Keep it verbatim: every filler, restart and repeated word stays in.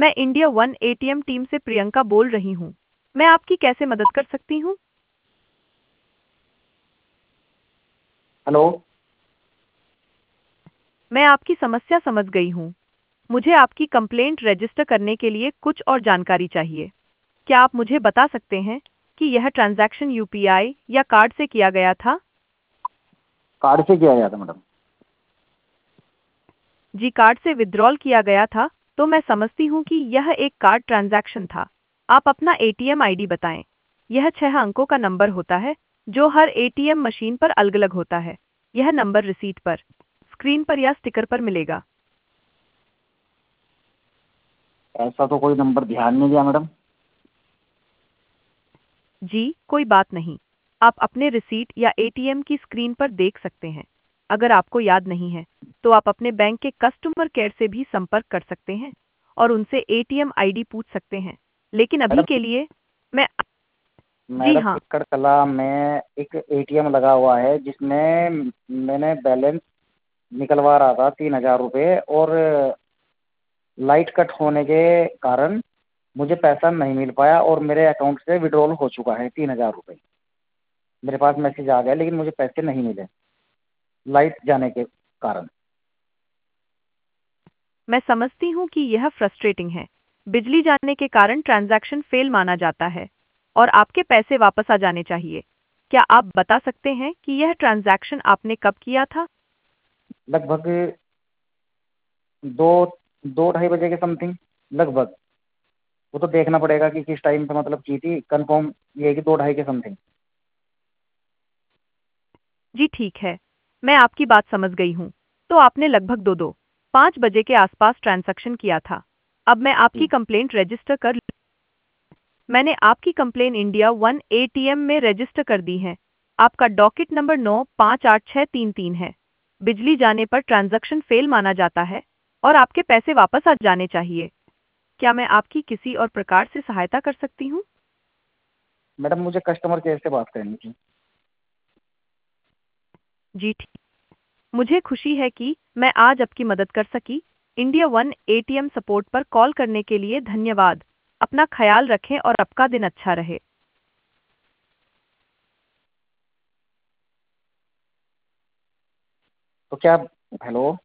मैं India one ATM team से प्रियंका बोल रही हूँ। मैं आपकी कैसे मदद कर सकती हूँ? हेलो। मैं आपकी समस्या समझ गई हूँ। मुझे आपकी कंप्लेंट रजिस्टर करने के लिए कुछ और जानकारी चाहिए। क्या आप मुझे बता सकते हैं कि यह ट्रांजैक्शन यूपीआई या कार्ड से किया गया था? कार्ड से किया गया था मैडम। जी, कार्ड से विड्रॉल किया गया था, तो मैं समझती हूँ कि यह एक कार्ड ट्रांजैक्शन था। आप अपना एटीएम आईडी बताएं। यह छह अंकों का नंबर होता है, जो हर एटीएम मशीन पर अलग-अलग होता है। यह नंबर रिसीट पर, स्क्रीन पर या स्टिकर पर मिलेगा। ऐसा तो कोई नंबर ध्यान नहीं दिया मैडम। जी, कोई बात नहीं। आप अपने रिसीट या एटीएम की स्क्रीन पर देख सकते हैं। अगर आपको याद नहीं है, तो आप अपने बैंक के कस्टमर केयर से भी संपर्क कर सकते हैं और उनसे एटीएम आईडी पूछ सकते हैं। लेकिन अभी मैडम के लिए मैं जी मैडम हाँ, इक्कड़ कला में एक एटीएम लगा हुआ है जिसमें मैंने बैलेंस निकलवा रहा था तीन हजार रुपये, और लाइट कट होने के कारण मुझे पैसा नहीं मिल पाया और मेरे अकाउंट से विड्रॉल हो चुका है तीन हजार रुपये। मेरे पास मैसेज आ गया लेकिन मुझे पैसे नहीं मिले लाइट जाने के कारण। मैं समझती हूँ कि यह फ्रस्ट्रेटिंग है। बिजली जाने के कारण ट्रांजैक्शन फेल माना जाता है और आपके पैसे वापस आ जाने चाहिए। क्या आप बता सकते हैं कि यह ट्रांजैक्शन आपने कब किया था? लगभग दो दो ढाई बजे के समथिंग लगभग। वो तो देखना पड़ेगा कि किस टाइम पे मतलब की थी, कंफर्म ये है कि दो ढाई के समथिंग। जी ठीक है, मैं आपकी बात समझ गई हूँ। तो आपने लगभग दो दो पाँच बजे के आसपास ट्रांजैक्शन किया था। अब मैं आपकी जी। कंप्लेंट रजिस्टर कर मैंने आपकी कंप्लेन इंडिया वन एटीएम में रजिस्टर कर दी है। आपका डॉकेट नंबर नौ पाँच आठ छः तीन तीन है। बिजली जाने पर ट्रांजैक्शन फेल माना जाता है और आपके पैसे वापस आ जाने चाहिए। क्या मैं आपकी किसी और प्रकार से सहायता कर सकती हूँ? मैडम मुझे कस्टमर केयर से बात करनी थी। जी ठीक। मुझे खुशी है कि मैं आज आपकी मदद कर सकी। इंडिया वन एटीएम सपोर्ट पर कॉल करने के लिए धन्यवाद। अपना ख्याल रखें और आपका दिन अच्छा रहे। तो क्या? हेलो।